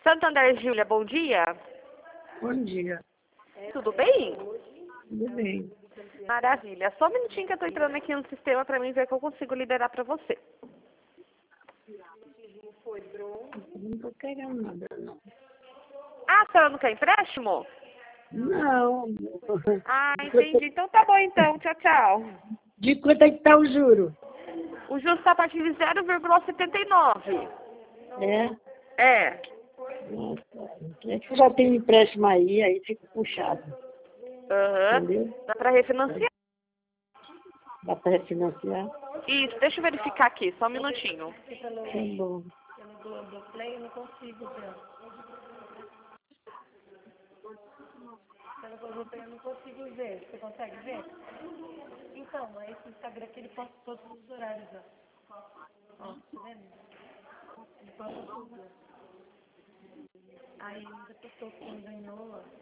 Santander, Júlia, bom dia. Bom dia. Tudo bem? Tudo bem. Maravilha. Só um minutinho que eu tô entrando aqui no sistema pra mim ver que eu consigo liberar pra você. Não tô querendo nada, não. Ah, a senhora não quer empréstimo? Não. Ah, entendi. Então tá bom então. Tchau, tchau. De quanto é que tá o juro? O juros está a partir de 0,79. É? É. Nossa, é que eu já tenho empréstimo aí fica puxado. Aham. Entendeu? Dá pra refinanciar? Dá para refinanciar? Isso, deixa eu verificar aqui, só um minutinho. Tá bom. Pelo Globoplay eu não consigo ver. Você consegue ver? Então, esse Instagram aqui ele posta todos os horários, ó. Ó, tá vendo? Ele posta tudo. Aí ainda postou quem ganhou, ó.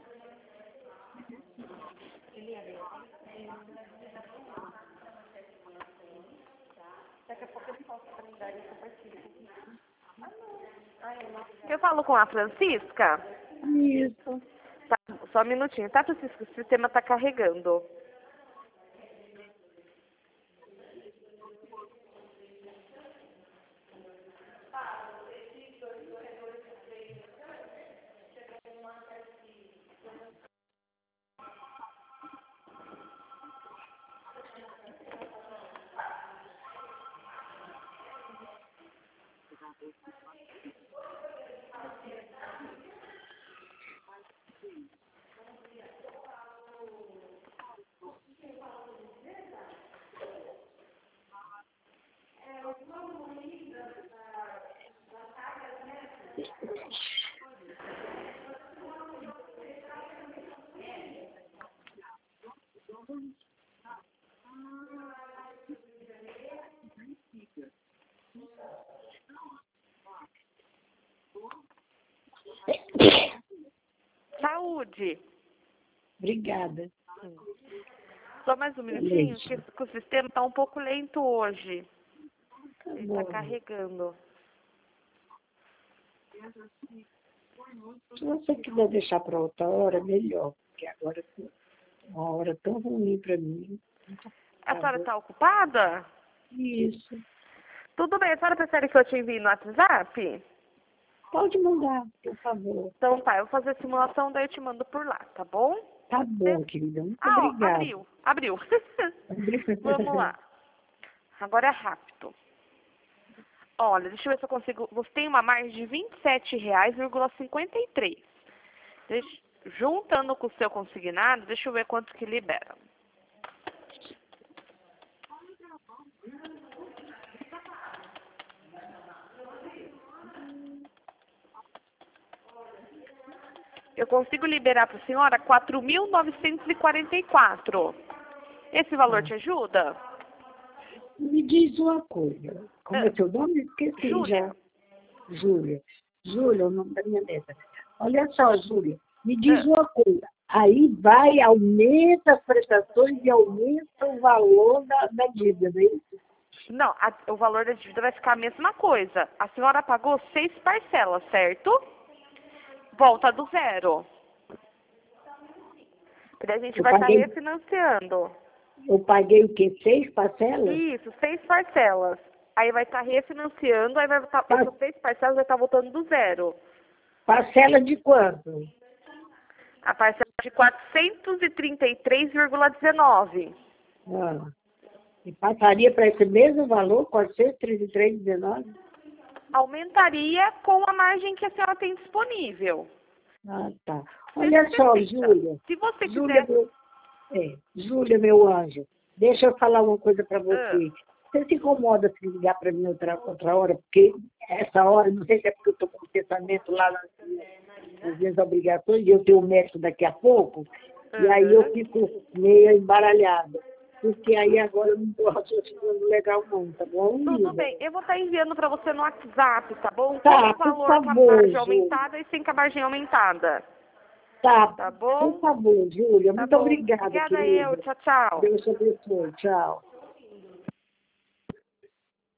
Daqui a pouco ele posta o calendário e compartilha. Eu falo com a Francisca? Isso. Tá, só um minutinho, tá, Francisca? O sistema tá carregando. Saúde. Obrigada. Só mais um minutinho, que o sistema tá um pouco lento hoje. Tá Ele bom. tá carregando. Se você quiser deixar para outra hora, melhor. Porque agora é uma hora tão ruim para mim. A senhora tá ocupada? Isso. Tudo bem, a senhora prefere que eu te envie no WhatsApp? Pode mandar, por favor. Então tá, eu vou fazer a simulação, daí eu te mando por lá, tá bom? Tá bom, querida. Muito Ah, ó, obrigada. abriu. Vamos lá. Agora é rápido. Olha, deixa eu ver se eu consigo. Você tem uma margem de R$ 27,53. Juntando com o seu consignado, deixa eu ver quanto que libera. Eu consigo liberar para a senhora R$ 4.944. Esse valor te ajuda? Me diz uma coisa. Como é seu nome? Esqueci Júlia. já. Júlia. Júlia, é o nome da minha neta. Olha só, Júlia, me diz uma coisa. Aí aumenta as prestações e aumenta o valor da dívida, não é isso? Não, o valor da dívida vai ficar a mesma coisa. A senhora pagou 6 parcelas, certo? Volta do zero. Daí a gente vai estar refinanciando. Eu paguei o quê? 6 parcelas? Isso, 6 parcelas. Aí vai estar refinanciando, aí vai estar, essas 6 parcelas vai estar voltando do zero. Parcela de quanto? A parcela de 433,19. E passaria para esse mesmo valor, 433,19? Aumentaria com a margem que a senhora tem disponível. Ah, tá. Olha só, Júlia. Se você Júlia, quiser... Júlia, meu anjo, deixa eu falar uma coisa para você. Você se incomoda se ligar para mim outra hora? Porque essa hora, não sei se é porque eu estou com o pensamento lá nas minhas obrigações, e eu tenho o médico daqui a pouco, e aí eu fico meio embaralhada. Porque aí agora eu não estou raciocinando legal não, tá bom? Tudo bem, eu vou estar enviando para você no WhatsApp, tá bom? Tá, Com o valor por com a favor, margem Júlia. aumentada e sem com a margem aumentada. Tá Bom? por favor, Júlia. Tá Muito bom. obrigada, Obrigada querida. eu. Tchau, tchau. Deus te abençoe. Tchau.